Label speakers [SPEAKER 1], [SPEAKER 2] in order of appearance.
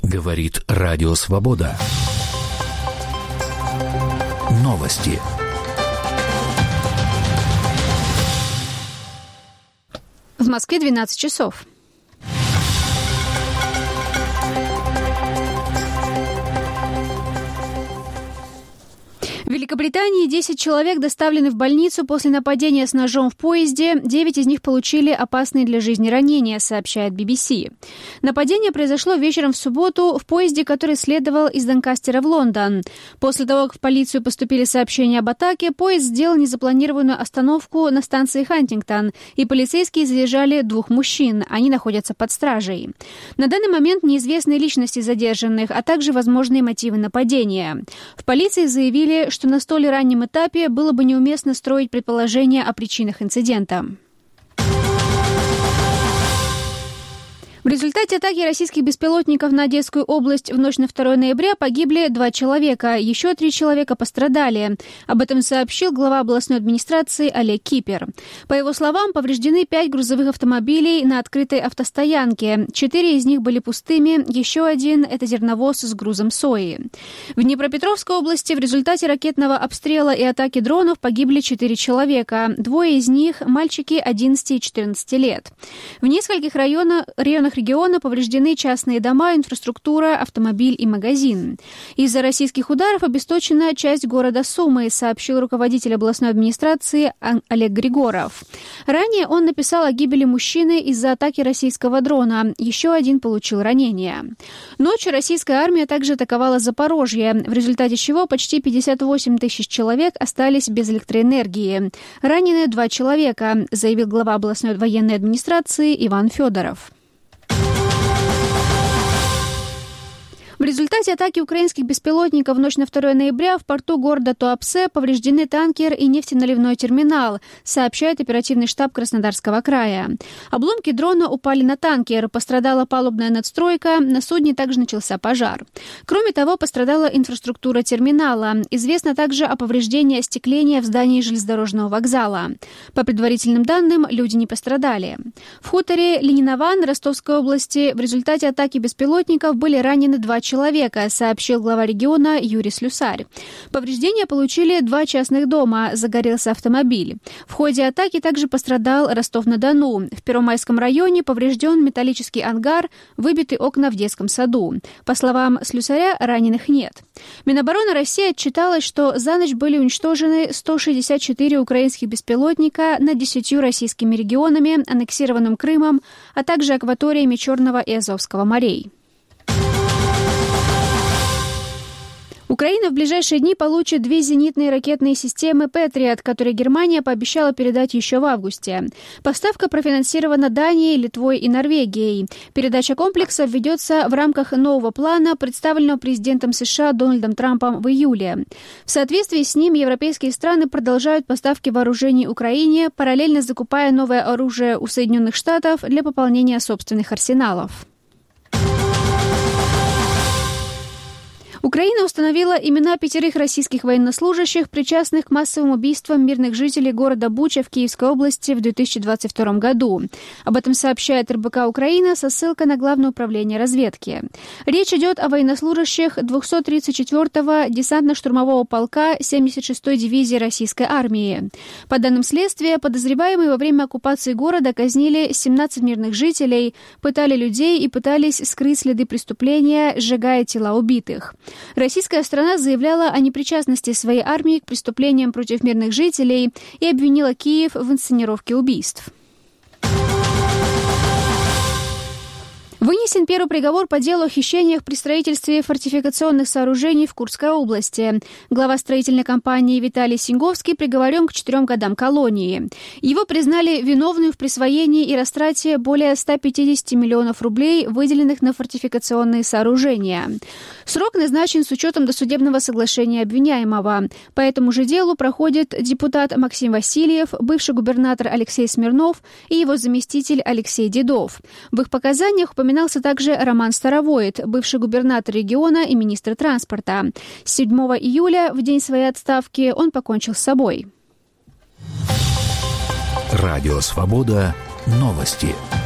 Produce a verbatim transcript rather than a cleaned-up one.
[SPEAKER 1] Говорит Радио Свобода. Новости.
[SPEAKER 2] В Москве двенадцать часов. В Великобритании десять человек доставлены в больницу после нападения с ножом в поезде. девять из них получили опасные для жизни ранения, сообщает би би си. Нападение произошло вечером в субботу в поезде, который следовал из Донкастера в Лондон. После того, как в полицию поступили сообщения об атаке, поезд сделал незапланированную остановку на станции Хантингтон, и полицейские задержали двух мужчин. Они находятся под стражей. На данный момент неизвестны личности задержанных, а также возможные мотивы нападения. В полиции заявили, что на столь раннем этапе было бы неуместно строить предположения о причинах инцидента. В результате атаки российских беспилотников на Одесскую область в ночь на второе ноября погибли два человека, еще три человека пострадали. Об этом сообщил глава областной администрации Олег Кипер. По его словам, повреждены пять грузовых автомобилей на открытой автостоянке. Четыре из них были пустыми, еще один – это зерновоз с грузом сои. В Днепропетровской области в результате ракетного обстрела и атаки дронов погибли четыре человека. Двое из них – мальчики одиннадцати и четырнадцати лет. В нескольких районах, районах региона повреждены частные дома, инфраструктура, автомобиль и магазин. Из-за российских ударов обесточена часть города Сумы, сообщил руководитель областной администрации Олег Григоров. Ранее он написал о гибели мужчины из-за атаки российского дрона. Еще один получил ранение. Ночью российская армия также атаковала Запорожье, в результате чего почти пятьдесят восемь тысяч человек остались без электроэнергии. Ранены два человека, заявил глава областной военной администрации Иван Федоров. В результате атаки украинских беспилотников в ночь на второе ноября в порту города Туапсе повреждены танкер и нефтеналивной терминал, сообщает оперативный штаб Краснодарского края. Обломки дрона упали на танкер, пострадала палубная надстройка, на судне также начался пожар. Кроме того, пострадала инфраструктура терминала. Известно также о повреждении остекления в здании железнодорожного вокзала. По предварительным данным, люди не пострадали. В хуторе Ленинован Ростовской области в результате атаки беспилотников были ранены два человека. человека, сообщил глава региона Юрий Слюсарь. Повреждения получили два частных дома, загорелся автомобиль. В ходе атаки также пострадал Ростов-на-Дону. В Первомайском районе поврежден металлический ангар, выбиты окна в детском саду. По словам Слюсаря, раненых нет. Минобороны России отчиталось, что за ночь были уничтожены сто шестьдесят четыре украинских беспилотника над десятью российскими регионами, аннексированным Крымом, а также акваториями Черного и Азовского морей. Украина в ближайшие дни получит две зенитные ракетные системы «Патриот», которые Германия пообещала передать еще в августе. Поставка профинансирована Данией, Литвой и Норвегией. Передача комплексов ведется в рамках нового плана, представленного президентом США Дональдом Трампом в июле. В соответствии с ним европейские страны продолжают поставки вооружений Украине, параллельно закупая новое оружие у Соединенных Штатов для пополнения собственных арсеналов. Украина установила имена пятерых российских военнослужащих, причастных к массовым убийствам мирных жителей города Буча в Киевской области в две тысячи двадцать втором году. Об этом сообщает эр бэ ка Украина со ссылкой на Главное управление разведки. Речь идет о военнослужащих двухсот тридцать четвёртого десантно-штурмового полка семьдесят шестой дивизии российской армии. По данным следствия, подозреваемые во время оккупации города казнили семнадцать мирных жителей, пытали людей и пытались скрыть следы преступления, сжигая тела убитых. Российская сторона заявляла о непричастности своей армии к преступлениям против мирных жителей и обвинила Киев в инсценировке убийств. Вынесен первый приговор по делу о хищениях при строительстве фортификационных сооружений в Курской области. Глава строительной компании Виталий Синьговский приговорен к четырем годам колонии. Его признали виновным в присвоении и растрате более ста пятидесяти миллионов рублей, выделенных на фортификационные сооружения. Срок назначен с учетом досудебного соглашения обвиняемого. По этому же делу проходит депутат Максим Васильев, бывший губернатор Алексей Смирнов и его заместитель Алексей Дедов. В их показаниях упоминается Упоминался также Роман Старовоид, бывший губернатор региона и министр транспорта. седьмого июля, в день своей отставки, он покончил с собой.
[SPEAKER 1] Радио «Свобода». Новости.